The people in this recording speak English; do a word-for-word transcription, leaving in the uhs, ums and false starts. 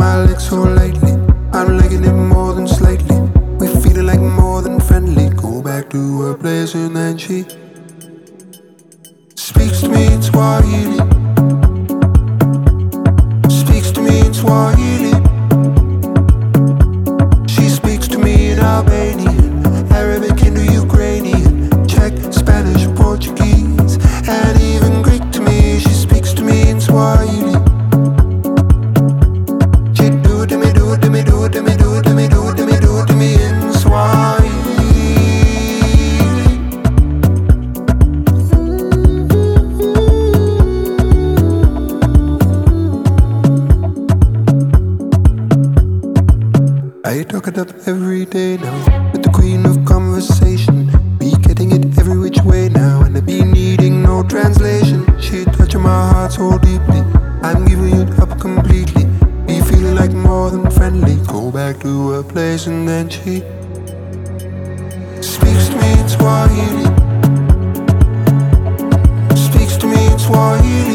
my legs so lightly. I'm liking it more than slightly. We feeling like more than friendly. Go back to her place and then she speaks to me in Swahili. Speaks to me in Swahili. She speaks to me in Albanian, Arabic, Hindu, Ukrainian, Czech, Spanish, Portuguese, and even Greek to me. She speaks to me in Swahili. She do it to me, do it to me, do it to me, do it to me, do it to me, do it to me in Swahili. I talk it up every day now with the queen of conversation. Be getting it every which way now, and I be needing no translation. She touching my heart so deeply, I'm giving it up completely. Be feeling like more than friendly. Go back to her place and then she speaks to me in Swahili. Speaks to me in Swahili.